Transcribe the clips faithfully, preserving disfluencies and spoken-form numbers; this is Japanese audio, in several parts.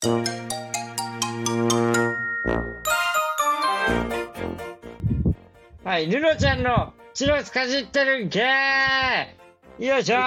はい、ルノちゃんのチロスかじってるゲーよいしょー、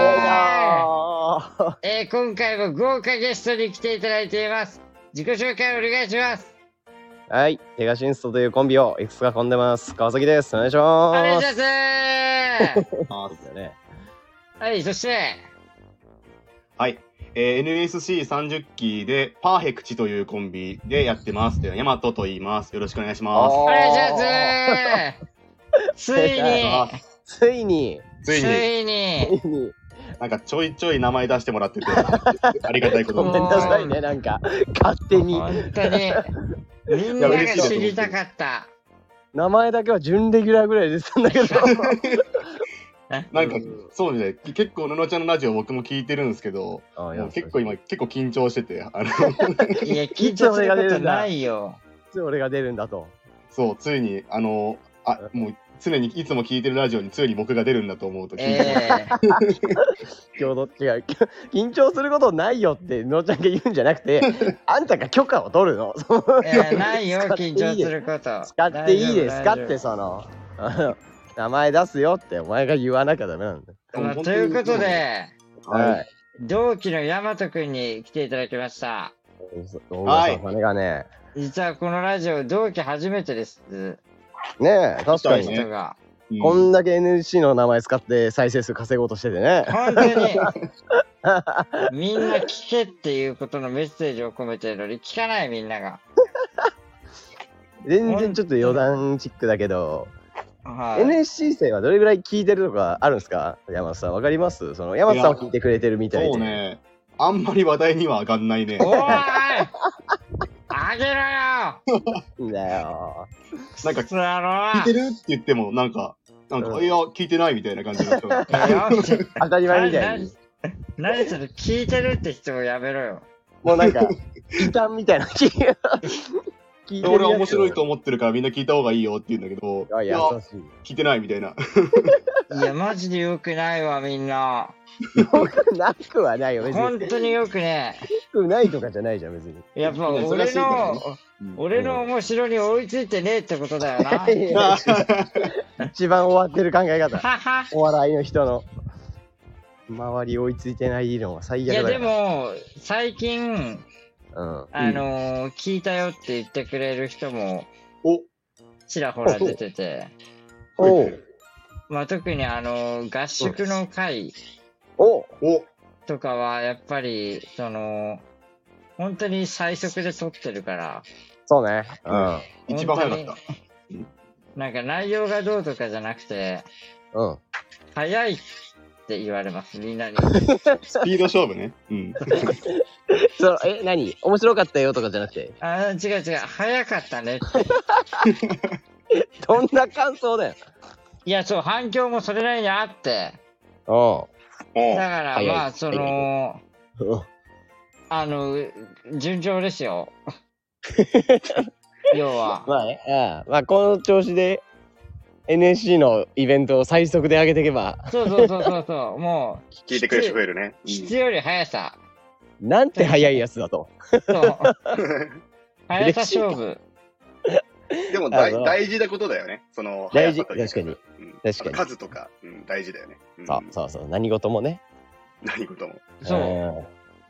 えー、今回も豪華ゲストに来ていただいています。自己紹介お願いします。 はい、テガシンストというコンビをいくつか組んでます。川崎です。お願いします。 お願いしますあですよね。 はい、そしてはい、えー、エヌエスシーさんじゅっ 期でパーフェクチというコンビでやってます。ヤマトと言います。よろしくお願いします。 お願いしますついについについについについになんかちょいちょい名前出してもらっててありがたいことに。 ごめんなさいね、なんか勝手に本当にみんなが知りたかった。 名前だけは準レギュラーぐらいで出てたんだけどなんかそうね、結構ののちゃんのラジオ僕も聞いてるんですけど、もう結構今結構緊張してて、あのいや緊張することないよ。 いつ俺が出るんだと。 そうついにあのあもう常にいつも聞いてるラジオについに僕が出るんだと思うと緊張、 えー、 今日どっちが緊張することないよってののちゃんが言うんじゃなくてあんたが許可を取るの。 いやないよ緊張すること。 使っていいですかってその名前出すよってお前が言わなきゃダメなんだ。 まあ、ということで、 はい、 同期のヤマトくんに来ていただきました。 はい。金がね、 実はこのラジオ同期初めてです。 ねえ、確かに人が、 うん、こんだけ エヌエスシー の名前使って再生数稼ごうとしててね。 本当にみんな聞けっていうことのメッセージを込めてるのに聞かないみんなが。 全然ちょっと余談チックだけど。 はい、 エヌエスシー 生はどれぐらい聞いてるとかあるんですか？山田さんわかります？その山田さんは聞いてくれてるみたいで。 そうね。あんまり話題には上がんないね。 おーいあげろよだよなんか聞いてるって言ってもなんかなんか、うん、いや聞いてないみたいな感じの人が当たり前みたいに。 何それ聞いてるって人もやめろよ。 もうなんか異端みたいな気が。 俺は面白いと思ってるからみんな聞いた方がいいよって言うんだけど、 いや聞いてないみたいな。 いやマジでよくないわみんな。 よくなくはないよ別に。 本当によくね。 よくないとかじゃないじゃん別に。 やっぱ俺の、うん、俺の面白に追いついてねえってことだよな。 一番終わってる考え方。お笑いの人の周り追いついてないのは最悪だよ。 いやでも最近。 うん、 あのー、聞いたよって言ってくれる人もちらほら出てて、 おまあ、特にあのー、合宿の会とかはやっぱりその本当に最速で撮ってるから。 そうね、 うん、一番早かった。 なんか内容がどうとかじゃなくて、 うん、 早いって言われますみんなに。 スピード勝負ね。うん。 そうえ何面白かったよとかじゃなくて。 あ違う違う早かったねって。 どんな感想だよ。 いやそう反響もそれなりにあって。 おだからまあそのあの順調ですよ。要は。 まあね、ああまあこの調子で。エヌエスシー のイベントを最速で上げていけば。 そうそうそうそうそう、もう。 聞いてくれる人増えるね。 質より速さ。 なんて速いやつだと。 そう。速さ勝負。 でも大大事なことだよね。その大事確かに、うん、確かに数とか、うん、大事だよね。 うん、そうそうそう何事もね。 何事も。 そう。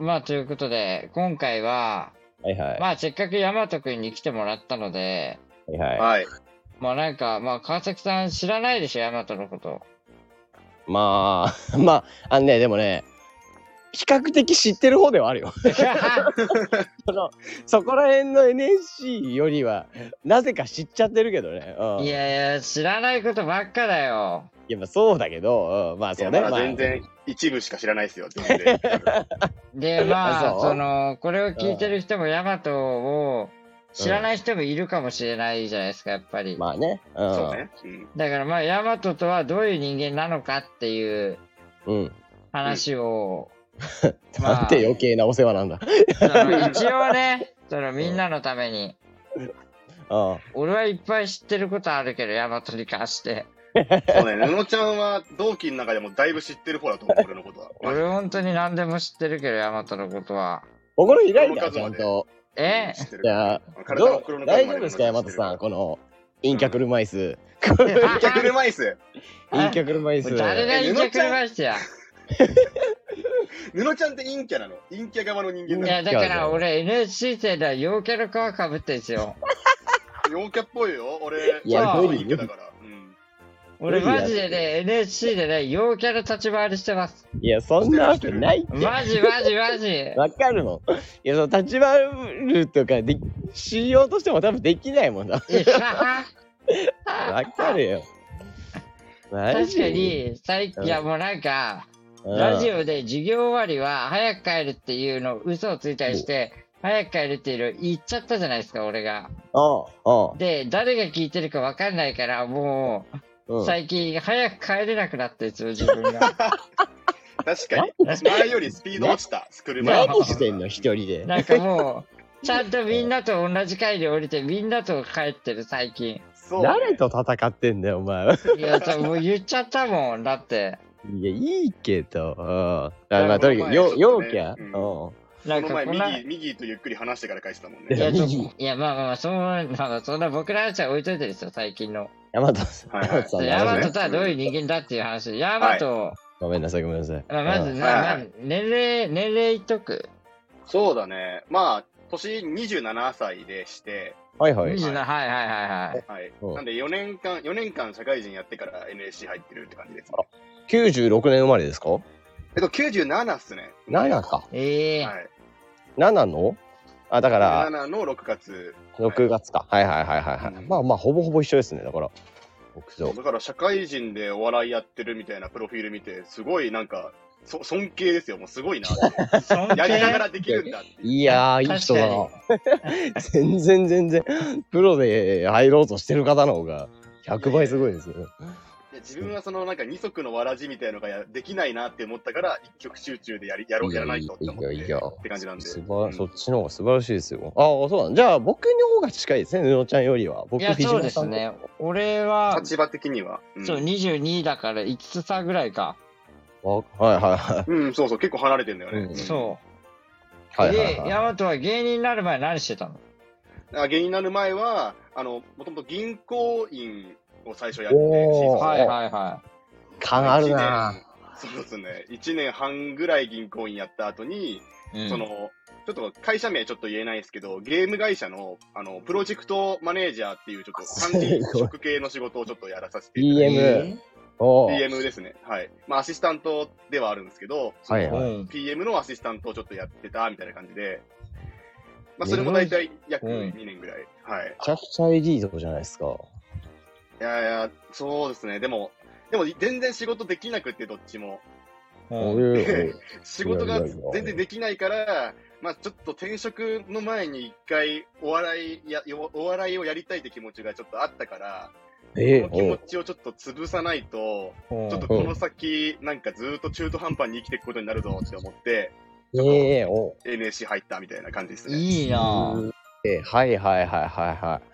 まあということで今回は、 はいはい、 まあせっかく大和くんに来てもらったので、 はいはい。 はいまあなんか、まあ川崎さん知らないでしょ、大和のこと。 まあ、まあ、あのね、でもね、比較的知ってる方ではあるよ。そのそこら辺の エヌエスシー よりは、なぜか知っちゃってるけどね。うん、 いやいや、知らないことばっかだよ。 いや、まあそうだけど、うん、まあそうね。 まあ、全然一部しか知らないですよ、全然。 で、まあ、その、これを聞いてる人も大和を、知らない人もいるかもしれないじゃないですか、やっぱり。 まあね。 うん、そうね。うん、 だからまあ、大和とはどういう人間なのかっていう話を、 うん、なんて余計なお世話なんだ。 その一応ね、そのみんなのために。 ああ俺はいっぱい知ってることあるけど、大和に関して。 そうね、布ちゃんは同期の中でもだいぶ知ってる方だと思う、俺のことは。 俺本当に何でも知ってるけど、大和のことは。 心開いたちゃんと。 えじゃあ、どう大丈夫ですか、大和さん、この陰キャ車椅子。 陰キャ車椅子陰キャ車椅子。 誰が陰キャ車椅子や。 布ちゃんって陰キャなの？陰キャ側の人間なの？いや、だから俺 エヌエスシー 生では陽キャの皮かぶってんですよ。 陽キャっぽいよ、俺。 いや、無理陰キャだから。 俺マジでね、エヌエスシー でね、陽キャの立ち回りしてます。 いや、そんなわけないって。 マジマジマジ。 わかるの？いや、その立ち回るとかで、しようとしても多分できないもんな。わかるよ。 確かに、最近、いやもうなんか、ラジオで授業終わりは早く帰るっていうのを嘘をついたりして、早く帰るっていうの言っちゃったじゃないですか、俺が。で、誰が聞いてるかわかんないから、もう、最近早く帰れなくなってるんですよ、自分が。 確かに。前よりスピード落ちた、車。 何してんの、一人で。 なんかもう、ちゃんとみんなと同じ階で降りて、みんなと帰ってる、最近。 誰と戦ってんだよ、お前は。 いや、もう言っちゃったもん、だって。 いや、いいけど、うん。まあ、とにかく、よ、陽キャ。うん。 なんか前、右、右とゆっくり話してから返したもんね。 いや、いや、まあまあまあ、そんな、そんな僕ら話は置いといてですよ、最近の。 ヤマトさん。 ヤマトとはどういう人間だっていう話。ヤマト。 ごめんなさい、ごめんなさい。 まず、まず、年齢、年齢言っとく。 そうだね。まあ、年にじゅうななさいでして。 はいはい。 にじゅうなな、はいはいはいはい。 はい。なんでよねんかん、よねんかん社会人やってから エヌエスシー 入ってるって感じですね。 きゅうじゅうろくねん生まれですか？ えっと、きゅうじゅうななっすね。 ななか。 ええ。 はい。 ななの？あ、だから。 ななのろくがつ。 ろくがつか。はいはいはいはい。まあまあ、ほぼほぼ一緒ですね、だから。 だから社会人でお笑いやってるみたいなプロフィール見て、すごいなんか、そ尊敬ですよ。もうすごいなって。やりながらできるんだっていう。 いやー、いい人だな。全然全然、プロで入ろうとしてる方の方がひゃくばいすごいですよ。 自分はそのなんか二足のわらじみたいなのができないなって思ったから一極集中でやりやろうやらないとって思ってって感じなんで。 そっちの方が素晴らしいですよ。ああ、そうなんじゃあ僕の方が近いですね、布ちゃんよりは。僕いや、そうですね。俺は、 立場的には。 そう、にじゅうにだからいつつ差ぐらいか。 はいはいはい。 うん、そうそう、結構離れてんだよね。 そう。はいはいはい。で、ヤマトは芸人になる前何してたの？ あ、芸人になる前は、あの、もともと銀行員を最初やって、 はいはいはい。 感あるな。 そうですね。いちねんはんぐらい銀行員やった後に、うん、その、ちょっと会社名ちょっと言えないですけど、ゲーム会社の、あの、プロジェクトマネージャーっていうちょっと管理職系の仕事をちょっとやらさせていただいて。ピーエム。ピーエム ですね。はい。まあ、アシスタントではあるんですけど、はいはい、ピーエム のアシスタントをちょっとやってたみたいな感じで、まあ、それも大体約にねんぐらい。うん、はい。めちゃくちゃエリートじゃないですか。 いやいや、そうですね。でも、でも全然仕事できなくて、どっちも。仕事が全然できないから、まあちょっと転職の前に一回お笑いや、お笑いをやりたいって気持ちがちょっとあったから、えー、この気持ちをちょっと潰さないと、ちょっとこの先、なんかずっと中途半端に生きていくことになるぞって思って、えー、エヌエスシー 入ったみたいな感じですね。 いいなぁ。 えー、はいはいはいはいはい。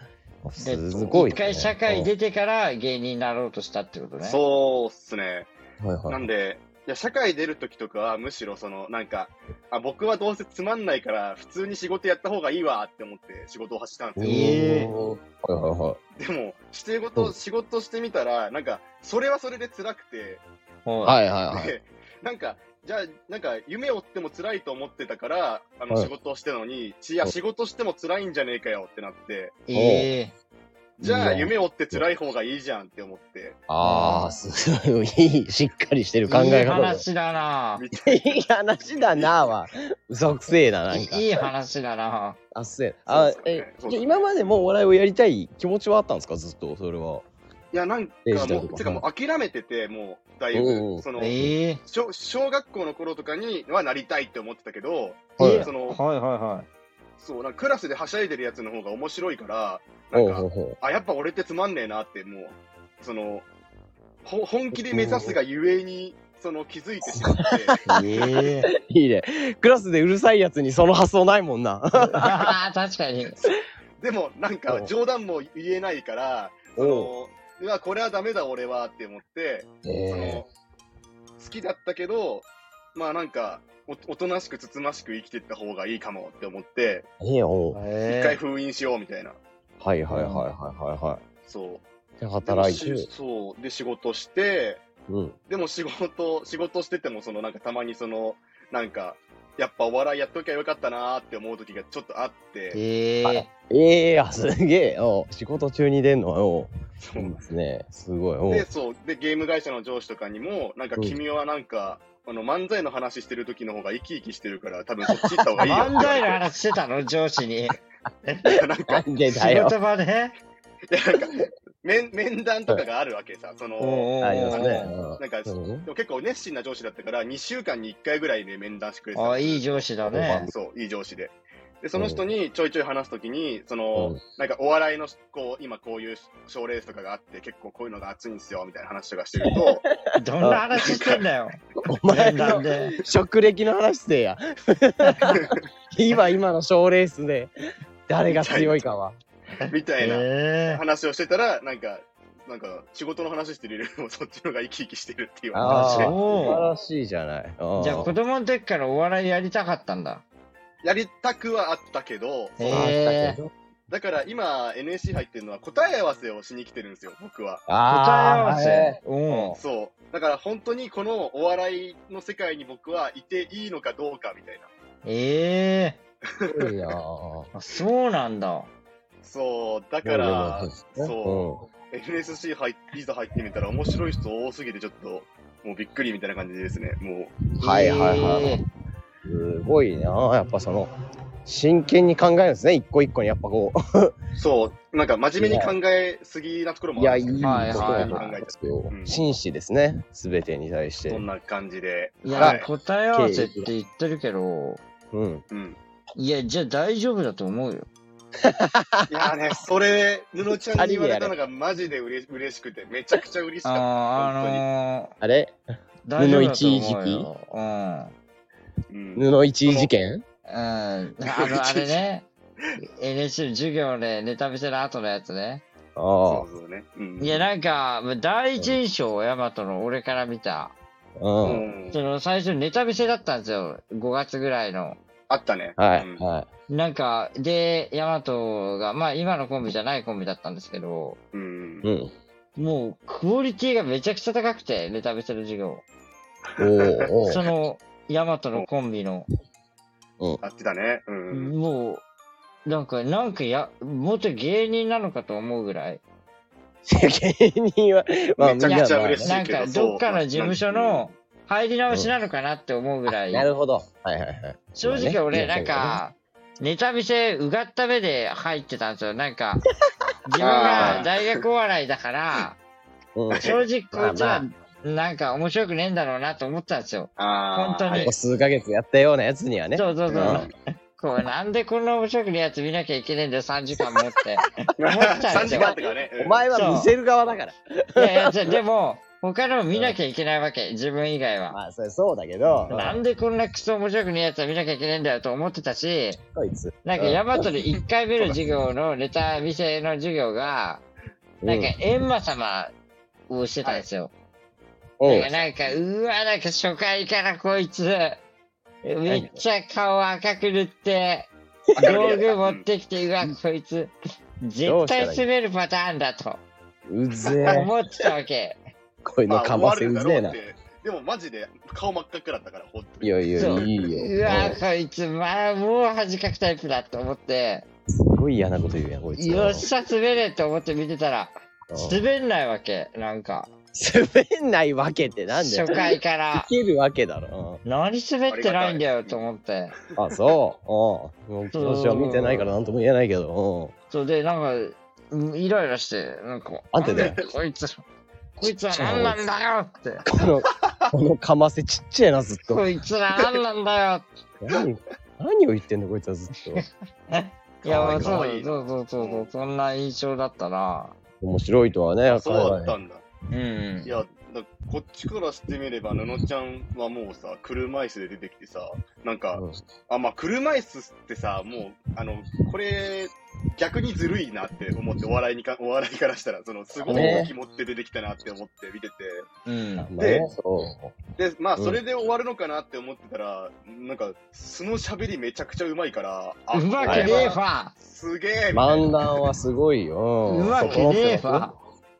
すごい、ね。 一回社会出てから芸人になろうとしたってことね。 そうっすね。はいはい、なんで、いや社会出るときとかはむしろそのなんかあ僕はどうせつまんないから普通に仕事やった方がいいわって思って仕事を走ったんですよ。えー、はいはいはい、でも仕事仕事してみたらなんかそれはそれで辛くて、 はいはいはい、 でなんかじゃあなんか夢を追っても辛いと思ってたからあの仕事をしてたのに、いや仕事しても辛いんじゃねえかよってなって、えーじゃあ、夢を追って辛い方がいいじゃんって思って。 ああ、すごい、いい、しっかりしてる考え方。いい話だな。 いい話だなは、嘘くせえな、なんか。 いい話だな。 あっせえ。あ、え、じゃ今までもお笑いをやりたい気持ちはあったんですか、ずっと、それは。 いや、なんかもう、てかもう諦めてて、もう、だいぶ、その、えー、小、小学校の頃とかにはなりたいって思ってたけど、 はい、その、はいはいはい。 そう、なんかクラスではしゃいでるやつの方が面白いから、なんか、あ、やっぱ俺ってつまんねえなって、もう、その、ほ本気で目指すがゆえに、その気づいてしまって。 えー、いいね。クラスでうるさいやつにその発想ないもんな。 ああ、確かに。 でも、なんか冗談も言えないから、その、いや、これはダメだ俺はって思って、えー、その好きだったけど、まあなんか、 おおとなしくつつましく生きていった方がいいかもって思って、 ええおう一回封印しようみたいな。 はいはいはいはいはいはい。 そう。 で、働いて。 そう。で、仕事して、 うん。 でも仕事、仕事してても、そのなんかたまにその、なんか、やっぱお笑いやっときゃよかったなーって思う時がちょっとあって。 えー、 ええー、あ、すげえ。お仕事中に出んのおそうですね。すごい。おで、そう。で、ゲーム会社の上司とかにも、なんか君はなんか、うん、あの、漫才の話してる時の方が生き生きしてるから、多分そっち行った方がいいよ。 漫才の話してたの上司に。 なんか、 なんでだよ。 仕事場で、ね、 いや、なんか、面、面談とかがあるわけさ、その、 ありますね。 なんか、でも結構熱心な上司だったから、にしゅうかんにいっかいぐらいで面談してくれてた。 あ、いい上司だね。 そう、いい上司で。で、その人にちょいちょい話すときに、その、なんかお笑いの、こう、今こういう賞レースとかがあって、結構こういうのが熱いんですよ、みたいな話とかしてると、 どんな話してんだよ。 お前の職歴の話してや。今、今の賞レースで、誰が強いかは。 みたいな話をしてたら、なんか、なんか、仕事の話してるよりもそっちの方が生き生きしてるっていう話で。 素晴らしいじゃない。 じゃあ子供の時からお笑いやりたかったんだ。 やりたくはあったけど、 えー、 だから今 エヌエスシー 入ってるのは答え合わせをしに来てるんですよ、僕は。 答え合わせ、 うん、そう。だから本当にこのお笑いの世界に僕はいていいのかどうかみたいな。 ええー。いやそうなんだ。 そう、だから、そう、エヌエスシー 入いざ入ってみたら面白い人多すぎてちょっと、もうびっくりみたいな感じですね、もう。はいはいはい。えー、すごいな、やっぱその、真剣に考えるんですね、一個一個にやっぱこう。 そう、なんか真面目に考えすぎなところもあるんですよ。いや、いいことに考えてる。真摯ですね、すべてに対して。 そんな感じで。 いや、はい、答え合わせって言ってるけど、 うん。 うん。 いや、じゃあ大丈夫だと思うよ。 いやね、それ、ぬのちゃんに言われたのがマジでうれ嬉しくて、めちゃくちゃ嬉しかった。 あ、あのー、 あれ布一位時期うん。 布一位事件うん。あの、あれね。エヌエスシー の授業でネタ見せの後のやつね。 ああ。 そうそうね。 うん、いや、なんか、第一印象、ヤマトの俺から見た。 うん。 その、最初ネタ見せだったんですよ。ごがつぐらいの。 あったね。 はい。はい。 なんか、で、ヤマトが、まあ今のコンビじゃないコンビだったんですけど、 うん。 うん。 もう、クオリティがめちゃくちゃ高くて、ネタ見せの授業。 おお。 その、ヤマトのコンビの。 うん。 あってたね。うん。 もう、なんか、なんかや、もっと芸人なのかと思うぐらい。 芸人は、 まあ、めちゃくちゃ嬉しいけど。なんか、どっかの事務所の入り直しなのかなって思うぐらい。 なるほど。はいはいはい。 正直俺、なんか、ネタ見せ、うがった目で入ってたんですよ。なんか、自分が大学お笑いだから、正直こいつは、なんか面白くねえんだろうなと思ったんですよ。本当に。 数ヶ月やったようなやつにはね。 そうそうそう。こうなんでこんな面白くねえやつ見なきゃいけねえんだよ、さんじかんもって。思ったんですよ。 お前は見せる側だから。 いやいや、でも、他の見なきゃいけないわけ、自分以外は。 まあ、それそうだけど。 なんでこんなクソ面白くねえやつは見なきゃいけねえんだよと思ってたし、 こいつ。 なんかヤマトでいっかいめの授業のネタ見せの授業が、なんか閻魔様をしてたんですよ。なんか、なんか、うわ、なんか初回からこいつ、めっちゃ顔赤く塗って、道具持ってきて、うわ、こいつ、絶対滑るパターンだと。 うぜえ。 思ってたわけ。 こういうのかませうぜえな。 でもマジで顔真っ赤っかだったから、ほんとに。 いやいや、いいよ。 うわ、こいつ、まあ、もう恥かくタイプだと思って。 すごい嫌なこと言うやん、こいつ。 よっしゃ、滑れって思って見てたら、滑んないわけ、なんか。 滑んないわけってなんだよ。 初回から。 いけるわけだろ。 何滑ってないんだよと思って。 あ、そう。うん。私は見てないからなんとも言えないけど。 そうで、なんか、イライラして、なんか、 あんたね、 こいつ、こいつは何なんだよって。 この、このかませちっちゃいな、ずっと。 こいつら何なんだよって。 何、何を言ってんの、こいつはずっと。 いや、そうそうそうそう、そんな印象だったな。 面白いとはね、 そうだったんだ。 うん。 いや、 だこっちからしてみれば、ののちゃんはもうさ、車椅子で出てきてさ、なんか、うん、あ、まあ、車椅子ってさ、もう、あの、これ、逆にずるいなって思って、お笑いにか、お笑いからしたら、その、すごい動き持って出てきたなって思って見てて、うん、で、で、まあ、それで終わるのかなって思ってたら、うん、なんか、素の喋りめちゃくちゃうまいから、 うまくねえわすげえ漫談はすごいよ。 うまくねえわ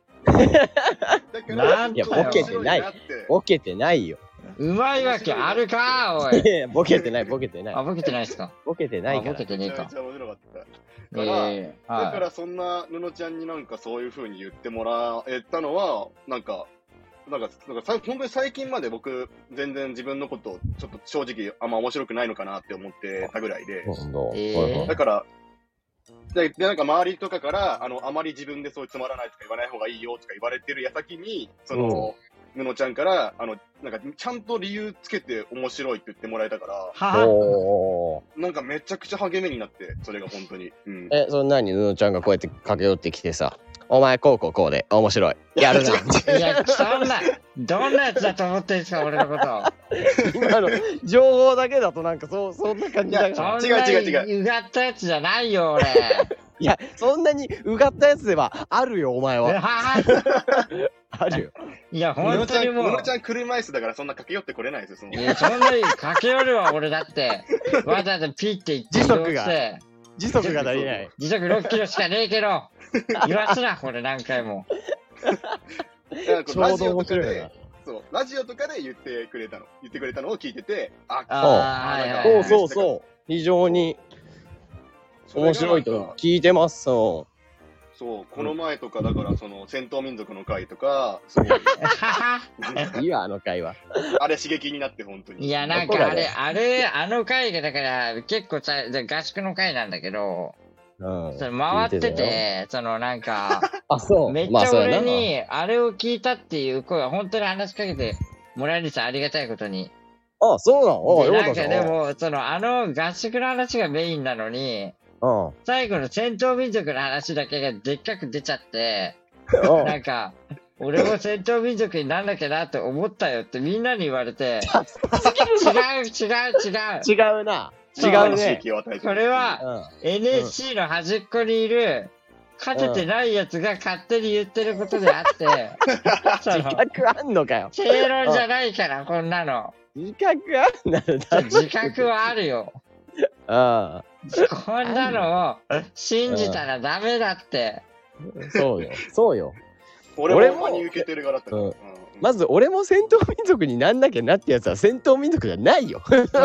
なんいや、ボケてない。ボケてないよ。 うまいわけあるかおい。 ボケてない、ボケてない。 あ、ボケてないっすか。 ボケてないから。 ボケてねえか。 めちゃめちゃ面白かった。だから、えーはい、だからそんなののちゃんになんかそういう風に言ってもらえたのは、なんか、なんか、なんか本当に最近まで僕、全然自分のことをちょっと正直あんま面白くないのかなって思ってたぐらいで。 えー、 だから、で、でなんか周りとかから、あの、あまり自分でそうつまらないとか言わない方がいいよとか言われてる矢先に、その、ぬのちゃんから、あの、なんか、ちゃんと理由つけて面白いって言ってもらえたから、はなんかめちゃくちゃ励みになって、それが本当に。うん、 え、そんなにぬのちゃんがこうやって駆け寄ってきてさ、お前こうこうこうで面白い。やるな。 いや、そんな、どんなやつだと思ってんすか、俺のこと。 今の情報だけだとなんかそう、そんな感じだから。 違う違う違う。うがったやつじゃないよ、俺。 いや、そんなにうがったやつではあるよ、お前は。あるよ。 いや、本当にもう。 ののちゃん車椅子だからそんな駆け寄ってこれないですよ、その。 いや、そんなに駆け寄るわ、俺だって。わざわざピッて行って移動して。 時速が足りない。 時速ろっキロしかねえけど。言わすな、これ何回も。 ちょうど面白いな。 そう、ラジオとかで言ってくれたの。言ってくれたのを聞いてて、 あ、あそうそうそう。非常に面白いと聞いてます。そう。 そう、この前とかだからその戦闘民族の会とか、すごい。 いいわ、あの会は。 あれ刺激になって本当に。 いや、なんかあれ、あれ、あの会がだから結構さ、合宿の会なんだけど、うん、それ回ってて、てそのなんか、 あ、そう。 めっちゃ俺に、あれを聞いたっていう声は本当に話しかけてもらえるさ、ありがたいことに。 あ、そうなの？ で、なんかでも、その、あの合宿の話がメインなのに、うん、最後の戦闘民族の話だけがでっかく出ちゃって、うん、なんか、俺も戦闘民族になんなきゃなって思ったよってみんなに言われて、違う違う違う。 違うな。違うね。 これは、うん、エヌエスシー の端っこにいる、勝ててないやつが勝手に言ってることであって、うん、 自覚あんのかよ。 正論じゃないから、こんなの。 自覚あんなの？ 自覚はあるよ。 ああ。 こんなのを信じたらダメだって。 そうよ。そうよ。 俺も受けてる側だったから、うん、 まず俺も戦闘民族になんなきゃなってやつは戦闘民族じゃないよ。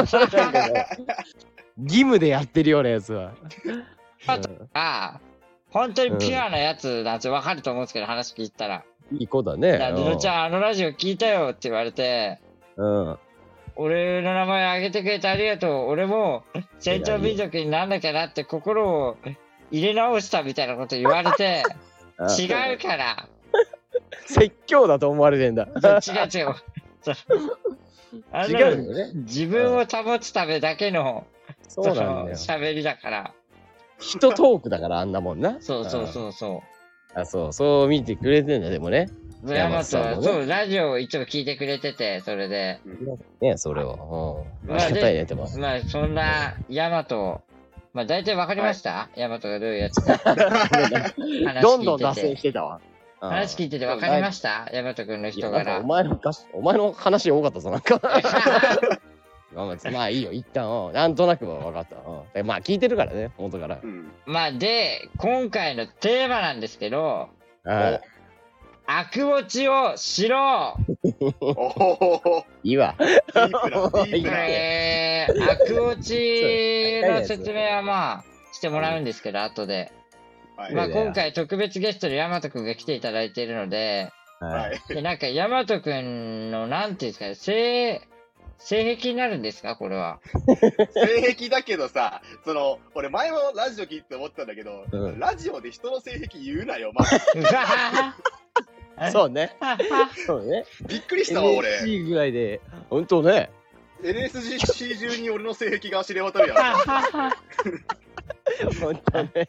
義務でやってるようなやつは。 あとあ本当にピュアなやつなんて分かると思うんですけど、話聞いたら。 いい子だね。 ルノちゃん、あのラジオ聞いたよって言われて、うん。俺の名前挙げてくれてありがとう。俺も戦闘民族になんなきゃなって心を入れ直したみたいなこと言われて、違うから。 説教だと思われてんだ。 違う違う。あの違うよね。自分を保つためだけの、そうなんだよ。喋りだから。 人トークだからあんなもんな。 そうそうそうそう。 あ、そう、そう見てくれてんだ、でもね。 ヤマトは、そう、ラジオを一応聞いてくれてて、それで。 ね、それは。うん。ありがたいね、でも。 まあ、そんな、ヤマト、まあ、大体わかりました、ヤマトがどういうやつか。 どんどん脱線してたわ。 話聞いてて分かりました？ヤマト君の人柄。 お前のお前の話多かったぞ、なんか。まあいいよ、一旦、なんとなくは分かった。まあ聞いてるからね、元から。 まあで、今回のテーマなんですけど、悪ウォチをしろ。 いいわ。 えー、悪ウォチの説明はまあしてもらうんですけど、後で。まあ今回特別ゲストでヤマトくんが来ていただいているので、はい、でなんかヤマトくんのなんていうんですかね、性性癖になるんですか、これは。 性癖だけどさ、その俺前もラジオ聞いて思ったんだけど、うん、ラジオで人の性癖言うなよ、まあ。そうね。そうね。 びっくりしたわ俺。 エヌエスシー ぐらいで、本当ね。 エヌエスシー 中に俺の性癖が知れ渡るやん。 本当ね。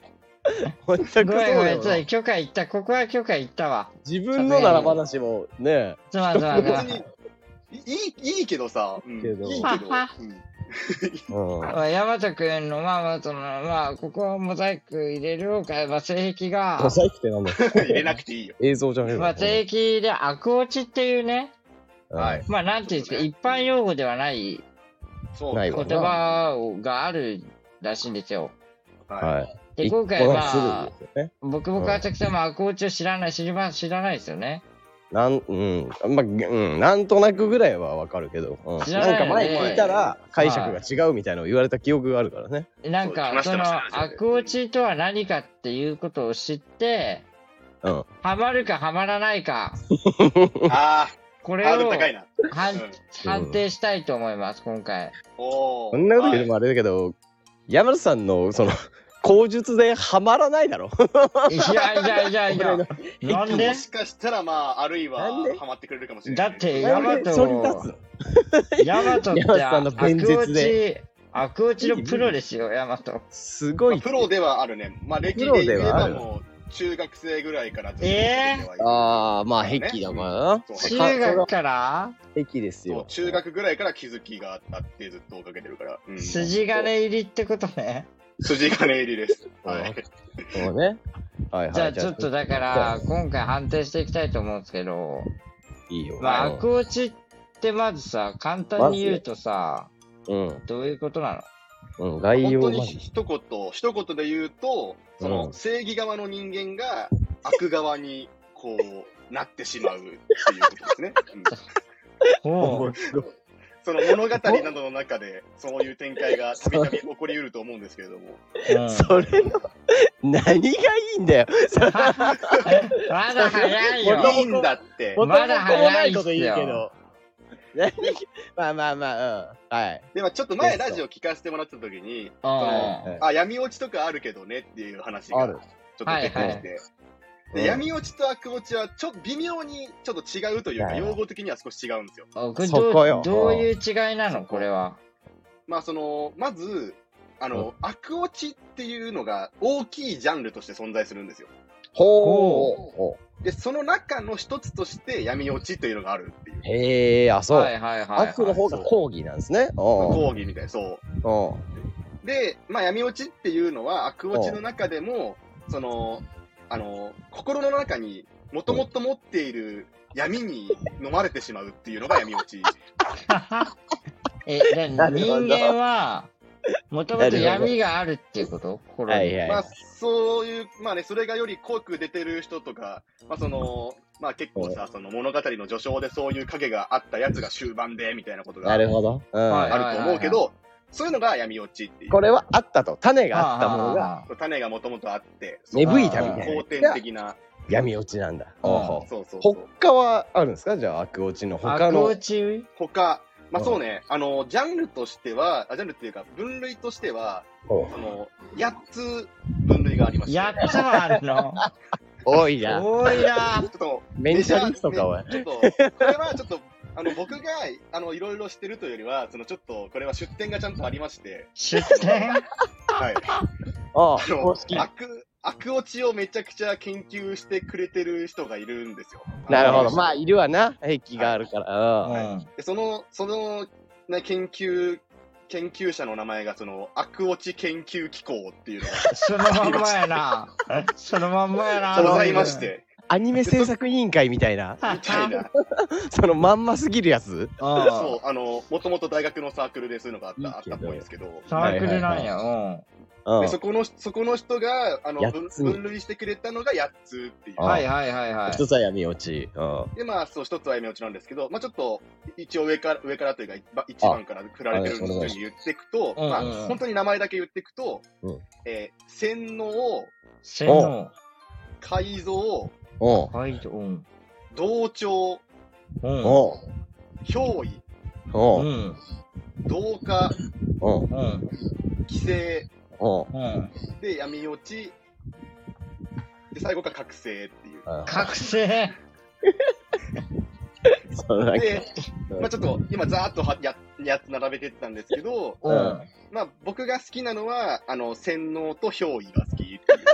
全くそうごめんごめん、 だよなちょっと許可いった。ここは許可いったわ。 自分のなら話もね、 つまんつまんつ別まん。 に、いい、いいけどさ、うん、いいけど、 けどうん、 うん。 まあ、ヤマト君の、まあまあ、その、まあ、ここはモザイク入れるか、まあ、性癖がモ、ザイクってなんだよ。 入れなくていいよ。 映像じゃねえまあ、性癖で悪落ちっていうね、 はい。 まあ、なんていうんですか、一般用語ではないそう。 ないわ言葉があるらしいんですよ。 ははい。 で、今回一個まあの種類で、すよね。 僕、僕、あちゃくさんも悪落ちを知らない、知りま、知らないですよね。 なん、うん、まあ、うん、なんとなくぐらいはわかるけど、うん、 知らないよねなんか前聞いたら解釈が違うみたいなのを言われた記憶があるからね。 なんか、 そうその、 話してましたね悪落ちとは何かっていうことを知って、 うん。 ハマるかハマらないか、 い。ああ、 これハードルを高いな。 判うん判定したいと思います、今回。 おー。 こんなこと言うのはいもあれだけど、山田さんのその口述でハマらないだろ。 いやいやいやいや、なんでもしかしたら、まあ、あるいはなんで、 ハマってくれるかもしれない。 だって、 なんでヤマト、 そり立つのヤマトって山田さんの弁悪落舌でち、悪落ちのプロですよ、ヤマト。 すごい。 まあプロではあるね。まあ、歴プロで言えではあるばもう、中学生ぐらいからずっとえー続けてはいるああ、まあ、 ね壁だからな。 そう中学から壁ですそうよ。 中学ぐらいから気づきがあってずっと追いかけてるから。うん筋金入りってことね。 筋金入りです。はい。 そうね。はいはい。 じゃあちょっとだから、今回判定していきたいと思うんですけど、 いいよ。 まあ、 うん悪落ちってまずさ、簡単に言うとさ、 うん。 どういうことなうん。概本当に要まず。 一言、一言で言うと、その、 うん正義側の人間が悪側に、こう、なってしまうっていうことですね。うんのほう。 その物語などの中で、そういう展開がたびたび起こりうると思うんですけれども。 うんそれの、何がいいんだよ。 まだ早いよ。 いいんだって。 元々 まだ早いっすよこと言うけど。何まあまあまあ、うん。はい。 でもちょっと前ラジオ聞かせてもらった時に、そのはいあ、闇落ちとかあるけどねっていう話があるちょっと出てきて、 はいはいで、 うん闇落ちと悪落ちはちょっと微妙にちょっと違うというか、 はいはい用語的には少し違うんですよ。 あこれそこよどうどういう違いなのこれは。 まあその、まず、あの、悪落ちっていうのが大きいジャンルとして存在するんですよ。 ほう。ほで、その中の一つとして闇落ちというのがあるっていうう。へえ、あ、そう。 はいはいはい、はい。 悪の方が講義なんですね。うん。 講義みたいな、そう。 うん。 で、まあ闇落ちっていうのは悪落ちの中でも、その、あの、心の中にもともと持っている闇に飲まれてしまうっていうのが闇落ち。 え、でなるほど人間は、もともと闇があるっていうこと心に。 はいはい。 まあそういう、まあね、それがより濃く出てる人とか、まあその、まあ結構さ、その物語の序章でそういう影があったやつが終盤でみたいなことがなるほど。うん。 はいあると思うけど、そういうのが闇落ちっていう。 これはあったと。種があったものが種がもともとあって、 芽吹いたみたい後天な。 的な。 闇落ちなんだ。 うんほうほうそうそうそう。 他はあるんですかじゃあ悪落ちの他悪の。 落ち他、まあうんそうね、あの、ジャンルとしては、あジャンルっていうか、分類としては、 ほその、やっつ分類がありまして。 やっつもあるのう多いな。 多いなちょっと、 メンタリストかおい。 ちょっと、これはちょっと、あの、僕が、あの、いろいろしてるというよりは、その、ちょっと、これは出典がちゃんとありまして、 出店はい。 あああ、 の公式。 悪、悪落ちをめちゃくちゃ研究してくれてる人がいるんですよ。 なるほど。 あのまあ、いるわな。兵器があるから。うんうん。 でその、その、ね、研究、研究者の名前が、その、悪落ち研究機構っていうのがそのまんまやな。そのまんまやな。 ございまして、 アニメ制作委員会みたいな。 みたいな。 そのまんますぎるやつ。 あそう、あの、もともと大学のサークルでそういうのがあった、あっいいけどたっぽいんですけど、 サークルなんや。うん。 うんで、そこの、そこの人が、あの、分やっつに分類してくれたのがやっつっていう。 あはいはいはいはい。 一つは闇落ち。うん。 で、まあ、そう、一つは闇落ちなんですけど、まあちょっと、一応上から、上からというか、一番一番から振られてるあふうに言っていくと、 うんまあ、 うんうん本当に名前だけ言っていくと、 うんえー洗脳、 洗脳。 改造、 おうはい、うん。 同調、 うん。 おう憑依、 おううん。 同化、 おううん。 規制、 おううん。 で、闇落ち、で、最後が覚醒っていう。 覚醒。 そうなんかで、まあちょっと、今ざーっとはややつ並べてったんですけど、 うん。 まあ僕が好きなのは、あの、洗脳と憑依が好き。 いいっていう。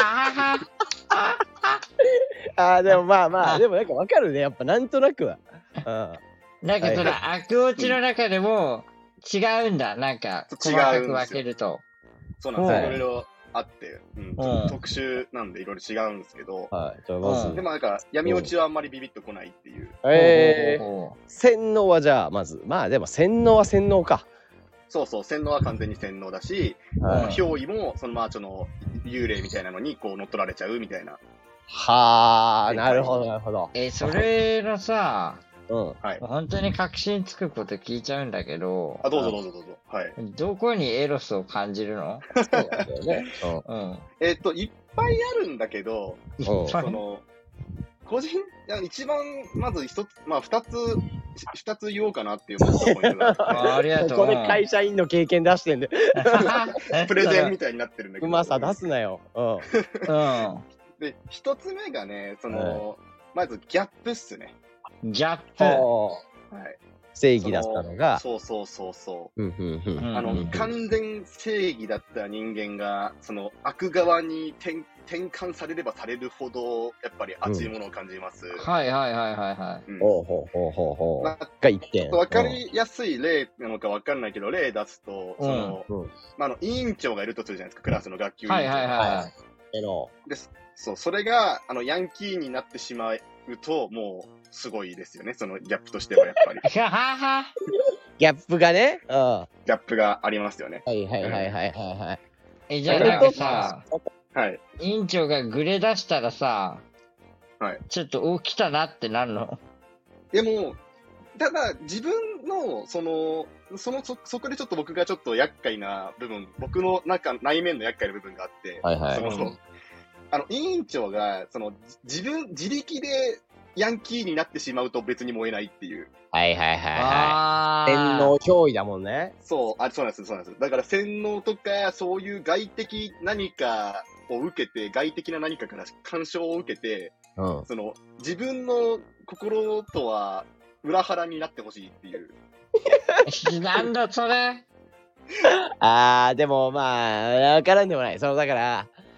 ああ、でもまあまあ、でもなんかわかるね。やっぱなんとなくは。うん。 なんかそのはい悪落ちの中でも違うんだ。なんか細かく分けると。 そうなんですよ。 はいいろいろあって、うんちょっと特殊なんでいろいろ違うんですけど、 はい。じゃあまずうんで、もなんか闇落ちはあんまりビビッとこないっていう。 えー、 ほうほうほうほ洗脳はじゃあまず、まあでも洗脳は洗脳か。 そうそう、洗脳は完全に洗脳だし、 はい憑依も、そのまあ、その、幽霊みたいなのに、こう、乗っ取られちゃうみたいな。 はあ、なるほど、なるほど。 う。え、それのさ、 うん。 はい。 本当に確信つくこと聞いちゃうんだけど、 あ、どうぞどうぞどうぞ。はい。 どこにエロスを感じるの？ そうなんだよね。 うん。 えっと、いっぱいあるんだけど、 うん。 いっぱいその、個人、いや一番、まず一つ、まあ、二つ、し二つ言おうかなっていう思ったポイントがああありがとう。 ここで会社員の経験出してんで、 って、プレゼンみたいになってるんだけど。 うまさ出すなよ。うん。 うん。 で、一つ目がね、その、まずギャップっすね。 ギャップ。 はい。 正義だったのが、 そうそうそうそう。 うんうんうん。 うんあの、 うん完全正義だった人間が、その悪側に転転換されればされるほど、やっぱり熱いものを感じます。 はいはいはいはいはい。 うんほうほうほうほうほう。 まあが一点。 わかりやすい例なのかわかんないけど、例出すと、その、 うん。うん。 まあ、あの、委員長がいるとするじゃないですか、クラスの学級委員長。 はいはいはえの、 です。そう、それが、あの、ヤンキーになってしまうと、もう、すごいですよね、そのギャップとしては、やっぱり。 い。ははは。 ギャップがね。うん。はギャップがありますよね。 いはいはいはいはいはい。 え、じゃあなんかさ、 はい。 委員長がグレ出したらさ、 はい。 ちょっと、お、来たなってなるの？ でも、ただ、自分の、その、その、そ、そこでちょっと僕がちょっと厄介な部分、僕の中、内面の厄介な部分があって、 はいはいその、 うんあの、委員長が、その、じ自分、自力でヤンキーになってしまうと別に燃えないっていう。 はいはいはいはあい。洗脳脅威だもんね。 そう、あ、そうなんです、そうなんです。だから洗脳とか、そういう外的何かを受けて、外的な何かから干渉を受けて、 うん。 その、自分の心とは裏腹になってほしいっていう。 ー。なんだそれ。 あー、でもまあ、わからんでもない。そのだから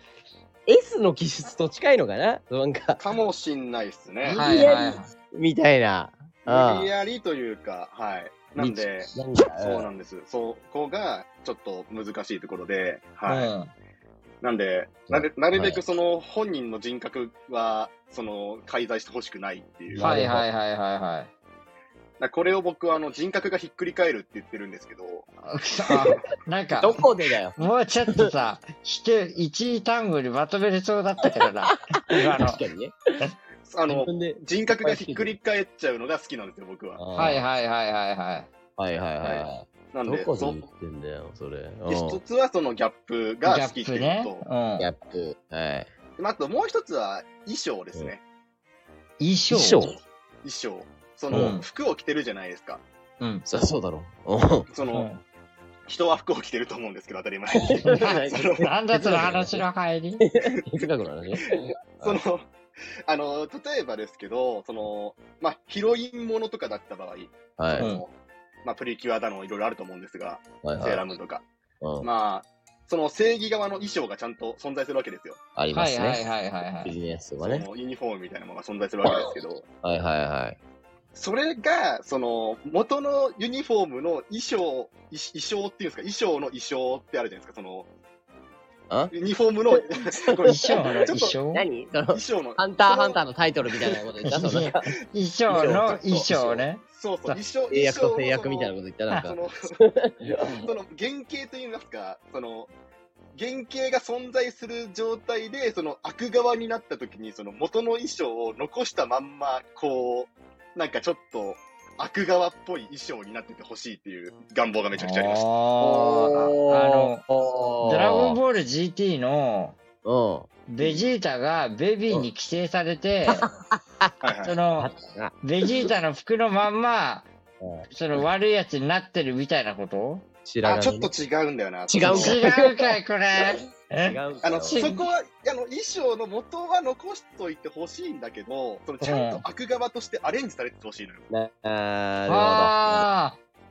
、S の気質と近いのかななんか、 かもしんないっすね。 はいはい。 みたいな。 無理やりというか、はい。なんで、 なんだそうなんです。そこがちょっと難しいところで、はい。 うん。 なんで、なるなるべくその本人の人格は、その、介在してほしくないっていう。 はいはいはいはいはい。 だこれを僕はあの人格がひっくり返るって言ってるんですけど、 あなんか、 どこでだよ。 もうちょっとさ、して、一単語にまとめれそうだったけどな。今の。 確かにね。 あの自、分で人格がひっくり返っちゃうのが好きなんですよ、僕は。 はいい。 はいはいはいはい。 はいはいはいは。 ないんで、そどこで言ってんだよ、それ。うんで一つはそのギャップがギャ好きっていうップね。 のと、 うん。 ギャップ。はい。 まああともう一つは衣装ですね。 衣装。 衣装衣装。そうんの、服を着てるじゃないですか。 うん。 そりゃそうだろう。 そうの、 ん。 人は服を着てると思うんですけど、当たり前に。 うんなんだその話の入り。 哲学の話その、あの、例えばですけど、その、まあ、ヒロインものとかだった場合、 はい。 そのまあ、プリキュアだの、いろいろあると思うんですが、 はいセーラーはい。 ムーンとか。 うんまあ、その正義側の衣装がちゃんと存在するわけですよ。 ありますはいはいね。 はいはいはい。 ビジネスそはね。 のユニフォームみたいなものが存在するわけですけど、 はいはいはい。 それが、その、元のユニフォームの衣装、衣衣装っていうんですか、衣装の衣装ってあるじゃないですか、その、 あユニフォームの、これ衣装の衣ちょっと装何その衣、装の、 ハンターハンターのタイトルみたいなこと言ったそのなんか、 衣装の衣装ね。 そうそう、衣装、 制約と制約衣装のみたいなこと言ったなんかそ。の、その原型といいますか、その、原型が存在する状態で、その悪側になった時に、その元の衣装を残したまんま、こう、なんかちょっと悪側っぽい衣装になっててほしいっていう願望がめちゃくちゃありました。 あーあの、 おードラゴンボール ジーティー のうん。 ベジータがベビーに寄生されて、 はいはい。 そのあ、ったな。 ベジータの服のまんま、 うんその悪いやつになってるみたいなこと？ あ、 白髪ねちょっと違うんだよな。 違うんか違うかい、これ。え違うんだよあの、 ちそこは、あの、衣装の元は残しといてほしいんだけど、そのちゃんと悪側としてアレンジされててほしいのよ。 なあー、なるほど。 あ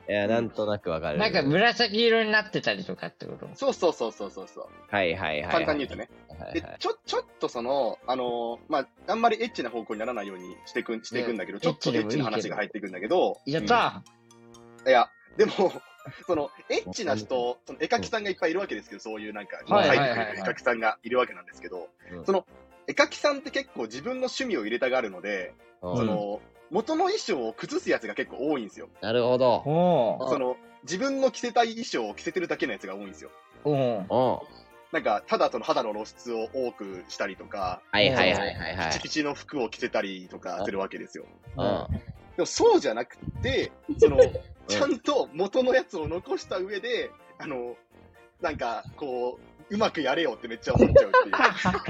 いや、なんとなくわかる。 なんか紫色になってたりとかってこと？ そうそうそうそうそうそう。 はいはいはい。 簡単に言うとね。で、ちょ、ちょっとその、あのー、まあ、あんまりエッチな方向にならないようにしていく、していくんだけど、ちょっとエッチな話が入っていくんだけど。 やったー、いや、でも、その、エッチな人、その絵描きさんがいっぱいいるわけですけど、そういうなんか、 はいはいはい描いてくれる絵描きさんがいるわけなんですけど、その、絵描きさんって結構自分の趣味を入れたがるので、その、元の衣装を崩すやつが結構多いんですよ。 なるほど。 その、自分の着せたい衣装を着せてるだけのやつが多いんですよ。 うん。 なんか、ただその肌の露出を多くしたりとか、 はいはいはいはいはい。 ピチピチの服を着せたりとかするわけですよ。 うん。 でもそうじゃなくて、その、ちゃんと元のやつを残した上で、あの、なんか、こう、うまくやれよってめっちゃ思っちゃうっていう。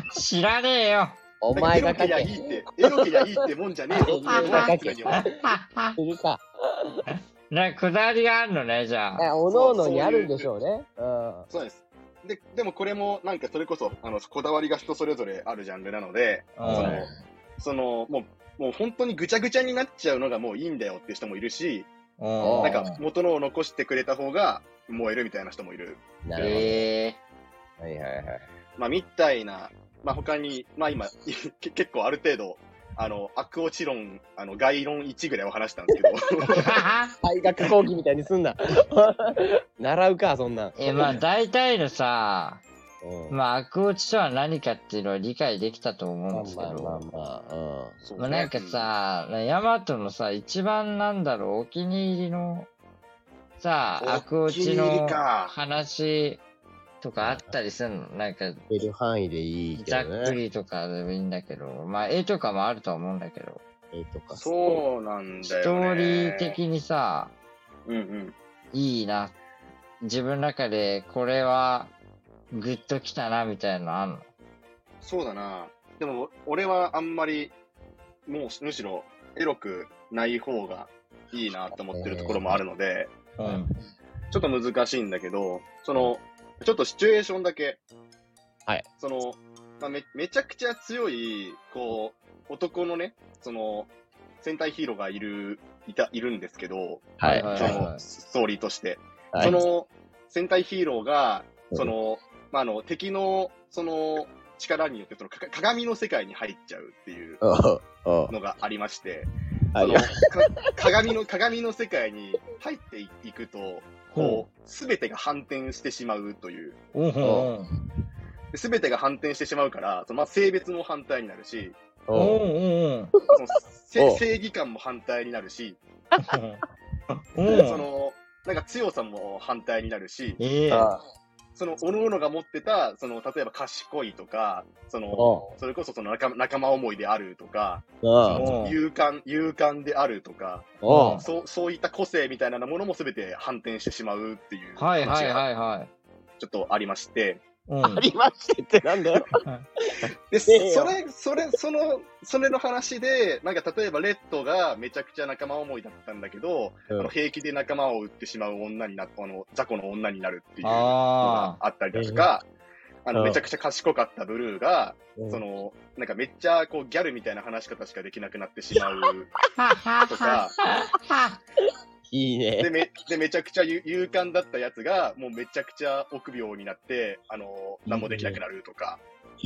知らねえよ。 お前が描け。エロけりゃいいって、エロけりゃいいってもんじゃねえよっていう。 するか。 なんか、くだりがあるのね、じゃあ。 おのおのにあるんでしょうね。うん。 そうです。で、でもこれも、なんかそれこそ、あの、こだわりが人それぞれあるジャンルなので、その、その、もう、もう本当にぐちゃぐちゃになっちゃうのがもういいんだよって人もいるし、なんか元のを残してくれた方が燃えるみたいな人もいる。 なるほど。へー。はいはいはい。 まあ、みたいな、まあ他に、まあ今、結構ある程度、あの、悪落ち論、あの、概論いちぐらいを話したんですけど。 大学講義みたいにすんな。習うか、そんなん。 え、まあ大体のさ、うん、まあ悪落ちとは何かっていうのは理解できたと思うんですけど。まあまあまあ、うん。まあなんかさ、ヤマトのさ、一番なんだろう、お気に入りの、さ、悪落ちの話とかあったりするの？なんか、 出る範囲でいいけどね。 ざっくりとかでもいいんだけど、まあ絵とかもあるとは思うんだけど。 絵とかそうなんだよね。ストーリー的にさ、 うんうん。 いいな。自分の中でこれはグッときたなみたいなのあんの？ そうだな。でも俺はあんまり、もうむしろエロくない方がいいなと思ってるところもあるので、 うん、 ちょっと難しいんだけど、その、ちょっとシチュエーションだけ、 はい。 その、まあ、め、めちゃくちゃ強い、こう、男のね、その、戦隊ヒーローがいる、いた、いるんですけど、 はい。 その、ストーリーとして。はい、その、戦隊ヒーローが、その、まあ、あの、敵の、その、力によって、その、か鏡の世界に入っちゃうっていうのがありまして、その、鏡の、鏡の世界に入っていくと、こう、すべてが反転してしまうという。すべてが反転してしまうから、そのまあ、性別も反対になるし、その正義感も反対になるし、その、なんか強さも反対になるし、 えー、 その、各々が持ってた、その、例えば賢いとか、その、それこそその仲仲間思いであるとか、その勇敢、勇敢であるとか、そう、そういった個性みたいなものも全て反転してしまうっていうはいはいはいはい。 ちょっとありまして、 うん、ありましてってなんだよ。 で、それ、それ、その、それの話で、なんか例えばレッドがめちゃくちゃ仲間思いだったんだけど、うん、あの平気で仲間を撃ってしまう女になった、あの、雑魚の女になるっていうのがあったりだとか、あの、めちゃくちゃ賢かったブルーが、うん、その、なんかめっちゃこうギャルみたいな話し方しかできなくなってしまうとか、 いいね。 で、め、で、めちゃくちゃ勇敢だったやつが、もうめちゃくちゃ臆病になって、あの、何もできなくなるとか。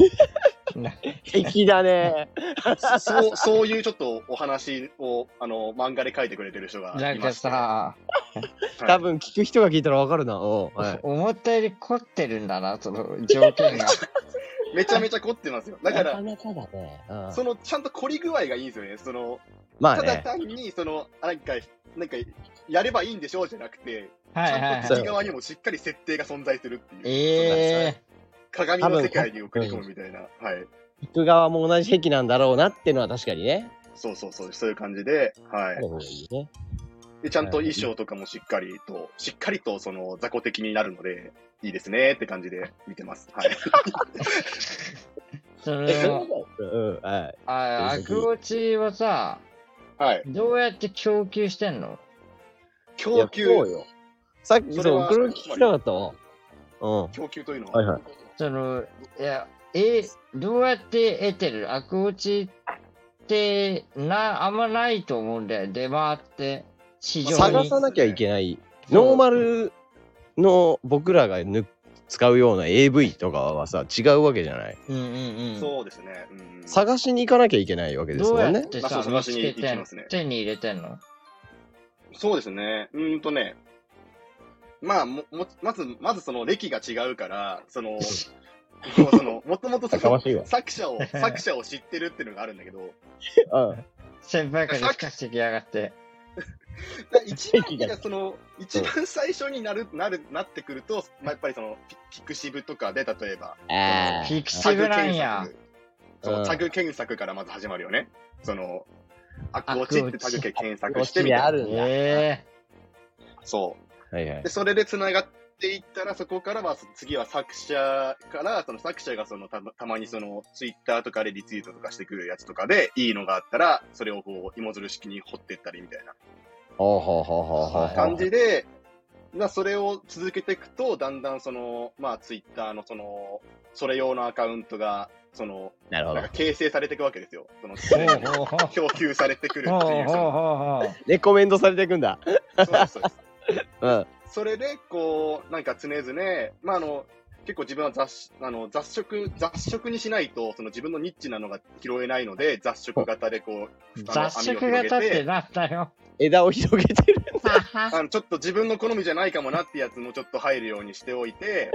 敵だね。 そう、そういうちょっとお話を、あの、漫画で書いてくれてる人がいまして。 なんかさ、 多分聞く人が聞いたらわかるな。おはい、思ったより凝ってるんだな、その条件が。 めちゃめちゃ凝ってますよ。だから、 なかなかだね、 うん、その、ちゃんと凝り具合がいいんですよね。その、 まあね、 ただ単に、その、なんか、なんか、やればいいんでしょうじゃなくて、 はいはいはい、 ちゃんと敵側にもしっかり設定が存在するっていう。 ええー。鏡の世界に送り込むみたいな。はい。 行く側も同じ壁なんだろうなっていうのは確かにね。 そうそうそう、そういう感じで、はい。いいね、で、ちゃんと衣装とかもしっかりと、しっかりとその雑魚的になるので、いいですねって感じで見てます。はい。 それは、 うん、はい。 あ、悪落ちはさ、 はい。 どうやって供給してんの？ 供給よ。さっきそれ送る聞きたかったわ。 うん。供給というのは、 はいはい。 その、いや、え、どうやって得てる？悪落ちってな、あんまないと思うんだよ。出回って。 市場に探さなきゃいけない。ノーマルの僕らがぬ使うような エーブイ とかはさ、違うわけじゃない。 うんうんうん。 そうですね。うん、 探しに行かなきゃいけないわけですもんね。 どうやってさ、 まあそう探しに見つけて行きますね手に入れてんの？ そうですね。うーんとね。まあ、も、も、まず、まずその歴が違うから、その、その、もともとそのやかましいわ作者を、作者を知ってるっていうのがあるんだけど、 うん。 先輩から聞かせてきやがって。 一番、なんかその、一番最初になる、なる、なってくると、まあ、やっぱりその、ピピクシブとかで、例えば、 あピクシブなんや。 そうう、 んタグ検索からまず始まるよね。その、アクアクオチオチってタグ検索あ。 してみたいな。 あるんだ。 えそはいはいう。で、。それで繋がっていったら、そこからは、次は作者から、その作者がそのた、たまにその、ツイッターとかでリツイートとかしてくるやつとかで、いいのがあったら、それをこう、芋づる式に掘っていったりみたいなほうほうほうほうほうほう。 感じで、まあ、それを続けていくと、だんだんその、まあ、ツイッターのその、それ用のアカウントが、その、 なるほどなんか。形成されていくわけですよ。その、 ー。ほうほうほう。 供給されてくるほうっていう。そのほうほうほう。 レコメンドされていくんだ。 そうです、そうです。 うん。 それで、こう、なんか常々、まあ、あの、結構自分は雑あの雑食、雑食にしないと、その自分のニッチなのが拾えないので、雑食型でこう、あの雑食型ってなんだよ。 枝を広げてる。 あの、ちょっと自分の好みじゃないかもなってやつもちょっと入るようにしておいて、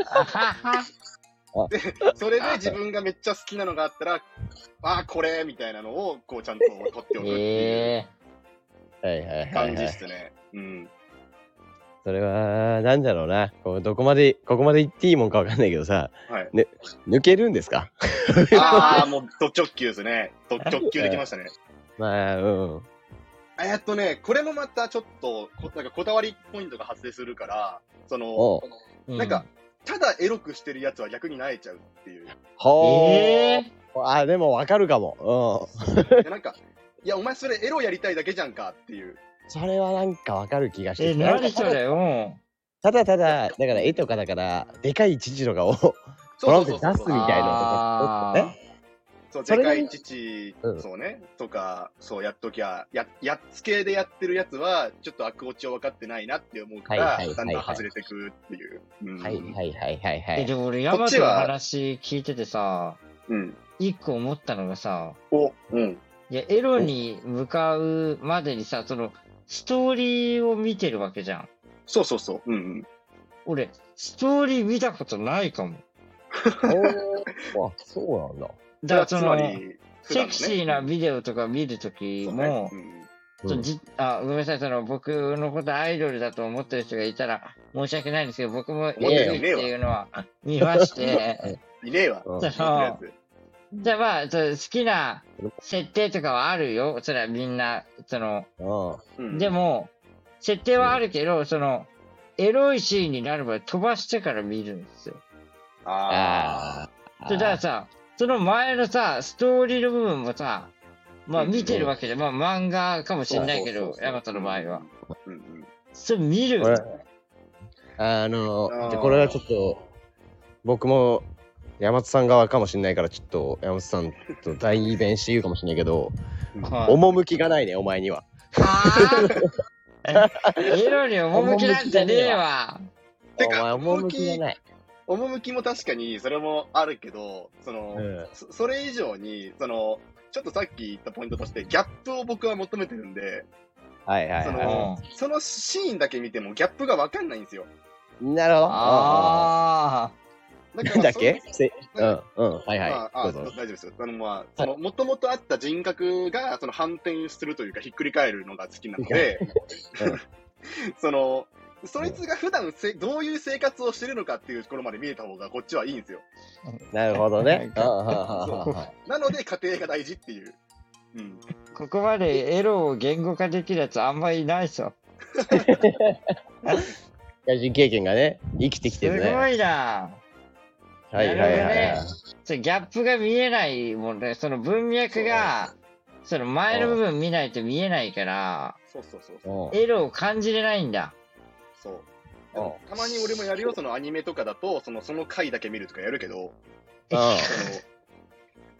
それで自分がめっちゃ好きなのがあったら、ああ、これみたいなのを、こう、ちゃんと取っておくっていうえはいはいはい、 感じはい。 っすね。うん。 それは、なんだろうな。こうどこまで、ここまで言っていいもんかわかんないけどさ、 はい。 ね、抜けるんですか？ ああ、もう、ド直球ですね。ド直球できましたね。 まあ、うん。 えっとね、これもまたちょっと、こなんかこだわりポイントが発生するから、その、 おう。 ー。 なんか、ただエロくしてるやつは逆に萎えちゃうっていう。 ほー。 えー。 あ、でもわかるかも。 でなんか、いや、お前それエロやりたいだけじゃんかっていう。 うん。それはなんかわかる気がしてえ、 きた。 何それ？うん。 ただただ、だから絵とかだから、でかい父とかを、 そうポロンそうそうそう。 って出すみたいなのとか、 あーね。 そう、 それででかい父、 うんそうね、とか、そうやっときゃ、や、やっつけでやってるやつは、ちょっと悪落ちを分かってないなって思うから、 はいはいはいはいだんだん外れてくっていう。うんはいはいはいはいはえ、 い。 でも俺、ヤマトの話聞いててさ、 うん。 一個思ったのがさ、 お、うん。 いや、エロに向かうまでにさ、その、ストーリーを見てるわけじゃん。 そうそうそう。うんうん。 俺、ストーリー見たことないかも。 おー、あ、そうなんだ。 だからその、 つまり、普段のねセクシーなビデオとか見るときそうも、 ねうんそのじあごめんなさい、その僕のことアイドルだと思ってる人がいたら申し訳ないんですけど、僕もエ思ってるロいっていうのは見まして、 いねえわ。 うんそ言ってるやの、 つじゃあまあ、そう好きな設定とかはあるよ。それはみんな、その、 うん。 うんでも、設定はあるけど、その、エロいシーンになる場合飛ばしてから見るんですよ。 ああでだからさ、その前のさ、ストーリーの部分もさ、まあ見てるわけで、まあ漫画かもしれないけど、ヤマトの場合は。 うんうん。 それ見るこれあのあーじゃあこれはちょっと僕も山本さん側かもしれないからちょっと山本さんと代弁して言うかもしれないけどはい趣がないねお前には。 あーエロに趣なんてねえわ。 てかお前趣がない。 趣も確かにそれもあるけど、その、 うんそそれ以上に、その、ちょっとさっき言ったポイントとして、ギャップを僕は求めてるんで、 はいはいはその、そのシーンだけ見てもギャップがわかんないんですよ。 い。なるほど。 あだなんだっけそせうんうんはいはい。 ああ、 どうぞ大丈夫ですよ。あの、まあ、その、もともとあった人格が、その、反転するというか、ひっくり返るのが好きなので、 うんその、そいつが普段せどういう生活をしてるのかっていうところまで見えた方がこっちはいいんですよ。 なるほどね。 なんかうんうんうんうんうんなので家庭が大事っていう。うん。 ーここまでエロを言語化できるやつあんまりいないっすよ。 野人経験がね生きてきてるね。 すごいな。 はいはいはいはいなるほどね。それギャップが見えないもんね。その文脈が、その前の部分見ないと見えないから、 そうそうそうそう。 うんエロを感じれないんだ。 そう。でもたまに俺もやるよ、そのアニメとかだと、その、その回だけ見るとかやるけど、その、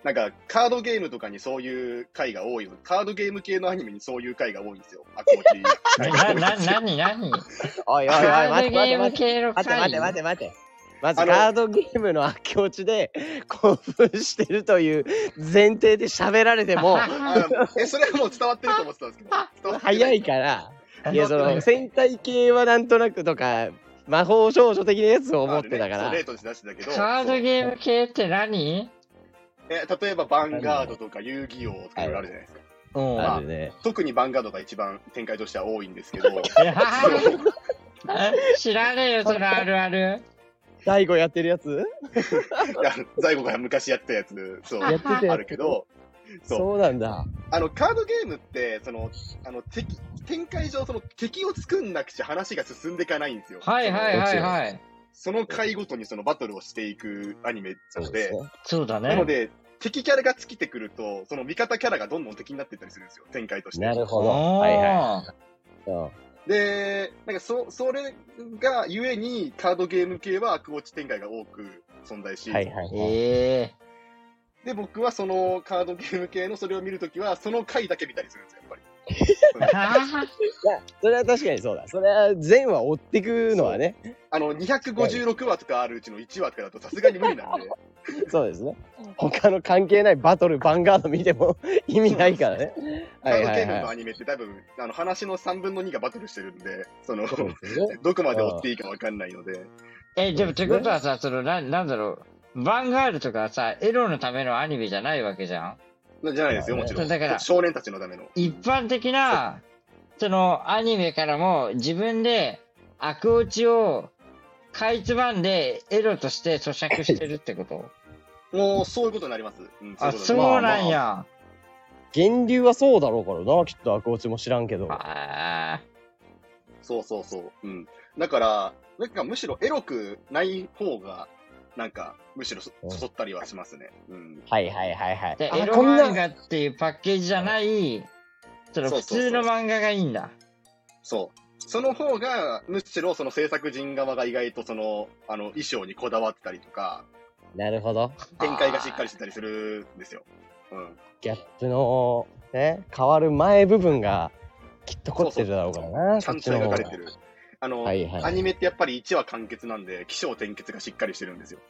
なんか、カードゲームとかにそういう回が多いの。カードゲーム系のアニメにそういう回が多いんですよ。アクオチ。 な、な、なになにおいおいおい、 カー待ドゲームって待って待って。 系の待って待って回待って待って。まずあのカードゲームの悪境地で興奮してるという前提で喋られてもあのえ、それはもう伝わってると思ってたんですけど。伝わってない早いから。いや、その伝わってない戦隊系はなんとなくとか魔法少女的なやつを思ってたからあるねそう、例として出してたけど。 カードゲーム系って何？ え、例えば、ヴァンガードとか遊戯王とかいろいろあるじゃないですか。 うん。 あるね。 特にヴァンガードが一番展開としては多いんですけど、 いや知らねえよ、そのあるある。 大悟やってるやついやザイゴが昔やってたやつ、そう、 やってたやつあるけど、そう、 そうなんだ。 あの、カードゲームって、その、あの、敵、展開上、その敵を作んなくちゃ話が進んでいかないんですよ。 はいはいはいはい。 その回ごとにそのバトルをしていくアニメなので、 そうだね。 なので、敵キャラが尽きてくると、その味方キャラがどんどん敵になっていったりするんですよ、展開として。 なるほど。 おーはいはい。うんで、なんかそ、それがゆえに、カードゲーム系は悪落ち展開が多く存在し、 はいはいはい。 えで、僕はそのカードゲーム系のそれを見るときは、その回だけ見たりするんですよ、やっぱり。 えー。 いや、それは確かにそうだ。それは全話追ってくのはね。 あの、にひゃくごじゅうろくわとかあるうちのいちわとかだとさすがに無理なんで、 そうですね。他の関係ないバトル、ヴァンガード見ても意味ないからね。 カードゲームのはアニメって多分、あの、話のさんぶんのにがバトルしてるんで、その、 そうですよね。 どこまで追っていいかわかんないので、 え、でもってことはさ、その、な、なんだろう。ヴァンガールとかはさ、エロのためのアニメじゃないわけじゃん。 じゃないですよ、もちろん。 だから少年たちのための。 一般的な、その、アニメからも自分で悪落ちをかいつまんでエロとして咀嚼してるってこともう、そういうことになります。うん、 あ、 いことそうになりますなんや。 源流はそうだろうからな、きっと悪落ちも知らんけど。 あそうそうそう。うん。だから、なんかむしろエロくない方が、なんか、むしろそうんそそったりはしますね。うん。 はいはいはいはい。 ーで、 あエロこんな漫画っていうパッケージじゃない、その普そうそうそう通の漫画がいいんだ。 そう。その方が、むしろその制作人側が意外とその、あの、衣装にこだわってたりとか、 なるほど。 展開がしっかりしてたりするんですよ。うん。 ギャップの、ね、変わる前部分がきっと凝ってるだろうからな。 ちゃんと描かれてる。あの、 はいはいアニメってやっぱりいちわ完結なんで、起承転結がしっかりしてるんですよ。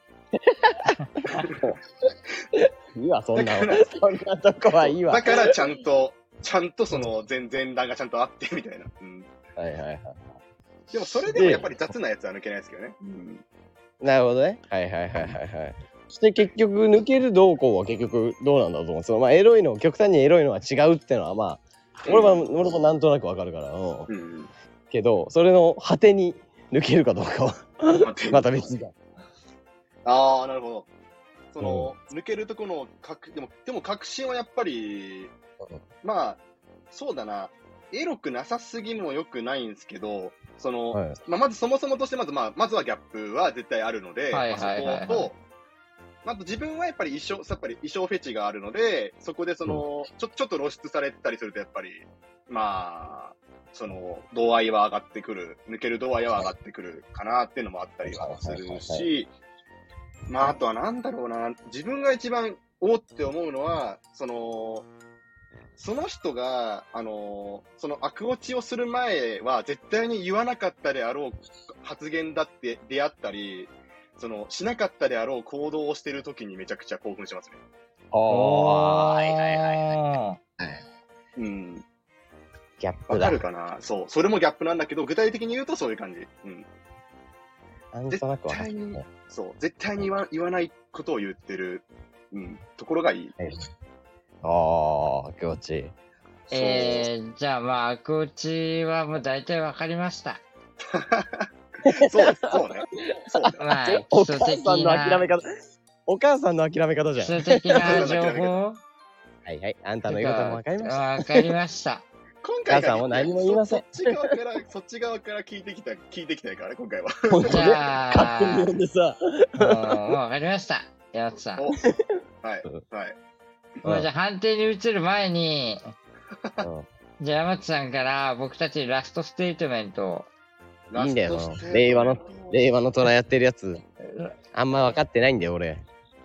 いいわ、そんなだからそんなとこはいいわ。 だからちゃんと、ちゃんとその前前段がちゃんとあってみたいな。うん。 はいはいはい。 でもそれでもやっぱり雑なやつは抜けないですけどね。うん。 なるほどね。はいはいはいはいはい。そして結局抜ける動向は結局どうなんだと思う。そのまあエロいの極端にエロいのは違うってのはまあ俺は俺もなんとなくわかるから。うんうん。 けどそれの果てに抜けるかどうかはまた別だ。 ああ、なるほど。その、抜けるとこの確、でも、でも確信はやっぱり、まあ、そうだな、エロくなさすぎも良くないんですけど、その、 はいまあ、まずそもそもとして、まず、まあ、まずはギャップは絶対あるので、 はいはいはいはいまあそこと、まあ、あと自分はやっぱり衣装、やっぱり衣装フェチがあるので、そこでその、ちょ、ちょっと露出されたりすると、やっぱり、まあ、その、度合いは上がってくる、抜ける度合いは上がってくるかなっていうのもあったりはするはいはいはいし、まあ、あとはなんだろうな、自分が一番おーって思うのは、その、その人が、あの、その悪落ちをする前は絶対に言わなかったであろう発言だって出会ったり、その、しなかったであろう行動をしてるときにめちゃくちゃ興奮しますね。 ああ、はいはいはいはうん。 ギャップだわかる。かなそう。それもギャップなんだけど、具体的に言うとそういう感じ。うん。 なんとなくわかる絶対にそう。絶対に言わ言わないことを言ってる、うん、ところがいい。 ああ、気持ちいい。 えー、じゃあまあ、悪落ちはもう大体わかりました。 そうです、そうね。そうね。 まあ、 お基礎的母さんの諦めな、 方。お母さんの諦め方じゃん。 基礎的な情報はいはい。あんたの言うこともわかりました。 わかりました。 今回母さんは何も言いませんそそっち側から、そっち側から聞いてきた、聞いてきたからね、今回は。 じ本当ね。 ゃあ、 勝手に呼んでさ。 もうもうわかりました。山本さん。 おはい、はい。 もうじゃあ判定に移る前に、 うんじゃあ山本さんから僕たちにラストステートメントを。 いいんだよラストステートメント令和の令和の虎やってるやつ、あんま分かってないんだよ、俺。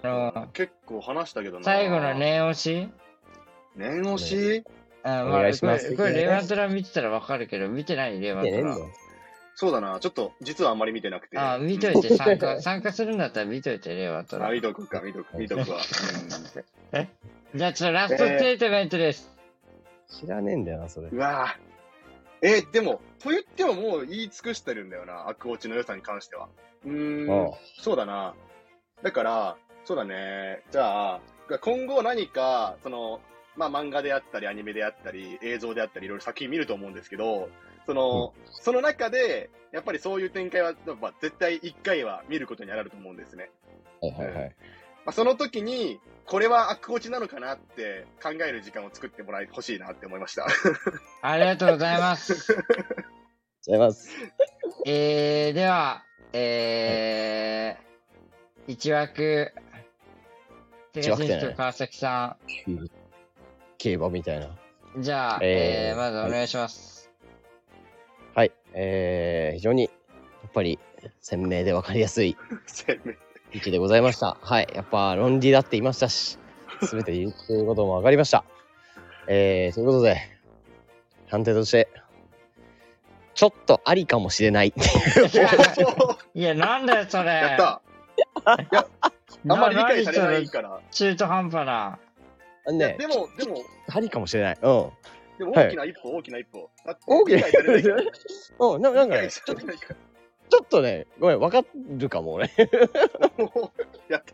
あの結構話したけどな。 最後の念押し念押しあ、 おまあ、 願いしますこれ、これレマトラ見てたらわかるけど、見てないレマトラ。 見てねえんだよ。 そうだな。ちょっと、実はあんまり見てなくて。 あ、見といて参加、参加するんだったら見といて、レマトあ、 ラ。 見とくか、見とく、見とくわ。 じゃあ、ちょっとラストステートメントです。 知らねえんだよな、それう。わぁ。えー、でも、と言ってももう言い尽くしてるんだよな。アクオチの良さに関しては。うーん。 あそうだな。だから、そうだね。じゃあ、今後何か、その、まあ漫画であったり、アニメであったり、映像であったり、いろいろ作品見ると思うんですけど、その、うん、その中で、やっぱりそういう展開は、やっぱ絶対一回は見ることになると思うんですね。 はいはいはい。 うん、まあ、その時に、これはアクオチなのかなって考える時間を作ってもらいほしいなって思いました。 ありがとうございます。 ありがとうございます。 えー、では、えー、一枠、手がしと川崎さん。競馬みたいな。 じゃあ、えー、えー、まずお願いします。 はい、はい、えー、非常に、やっぱり、鮮明で分かりやすい。 鮮明。 位置でございました。はい。やっぱ論理だって言いましたし、すべて言っていることも分かりました。えー、ということで、判定として、ちょっとありかもしれない。 いや、なんだよ、それ。 やった。いや、あんまり理解されないから。 中途半端な。 ね、 でも、でも、 ありかもしれない。うん。 でも大きな一歩、はい、大きな一歩。 大きな一歩。うん、なんかね、 ちょっと、 ちょっとね、ごめん、わかるかも、俺。 やった。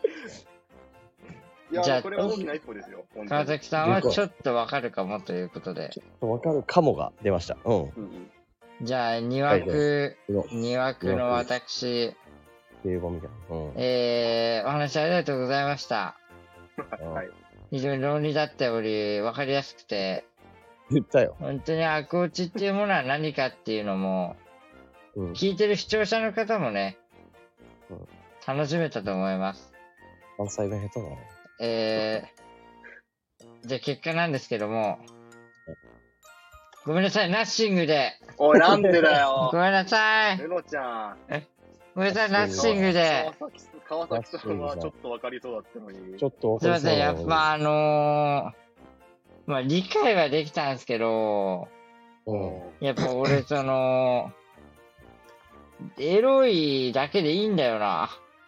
いや、 じゃあ、 これは大きな一歩ですよ。 川崎さんはちょっとわかるかもということで。 ちょっとわかるかもが出ました。うん。うんうん、 じゃあ、に枠、に枠の私、 英語みたいな。うん、 えー、お話ありがとうございました。 はい。 非常に論理だったより分かりやすくて、 言ったよ。 本当にアクオチっていうものは何かっていうのも、うん、聞いてる視聴者の方もね、うん、楽しめたと思います。 関西弁下手だな。 えー、じゃあ結果なんですけども、ごめんなさい、ナッシングで。 おい、なんでだよ。 ごめんなさい。 ルノちゃん。 えごめんなさい、ナッシングで。 川崎さんはちょっと分かりそうだったのに。 ちょっと分かりそうだすいません、やっぱあのー、まあ理解はできたんですけど、うん、やっぱ俺その、エロいだけでいいんだよな。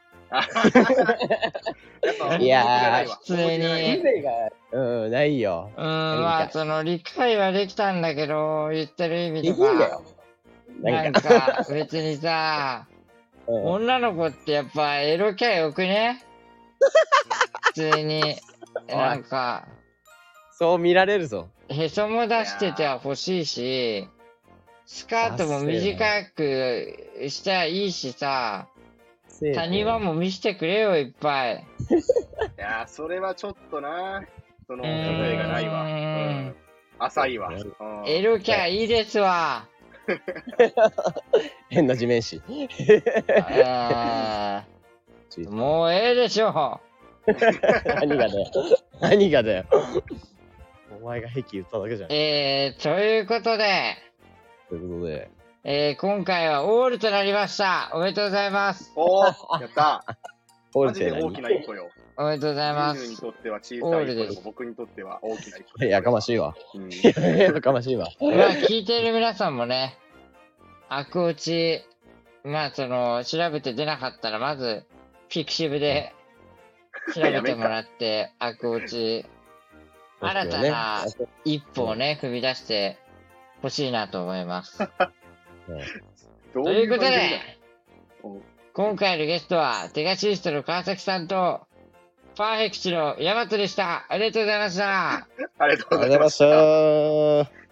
いやー、 普通に。 うん、ないよ。 うん、まあその理解はできたんだけど、言ってる意味とか。なんか別にさ、うん、女の子ってやっぱエロキャよくね普通に、なんか。 そう見られるぞ。 へそも出してては欲しいし、スカートも短くしたらいいしさ、谷間も見せてくれよ、いっぱい。 いやー、それはちょっとな、その、例えがないわ。うん。浅いわ。 エロキャいいですわ。 変な地面師。 あもうええでしょ。 何がだよ。何がだよ。お前が壁言っただけじゃん。 えー、ということで。 ということで。 えー、今回はオールとなりました。おめでとうございます。 おー、やった。マジで大きな一歩よ。 おめでとうございます。 ジュニにとっては小さい一歩でも僕にとっては大きな一歩。 やかましいわ。うん、やかましいわ。 まあ、聞いてる皆さんもね、アクオチ、まあ、その、調べて出なかったら、まず、ピクシブで調べてもらって、アクオチ、新たな一歩をね、踏み出してほしいなと思います。ということで、今回のゲストは、テガシストの川崎さんと、パーフェクチのヤマトでした。ありがとうございました。 ありがとうございました。 ありがとうございました。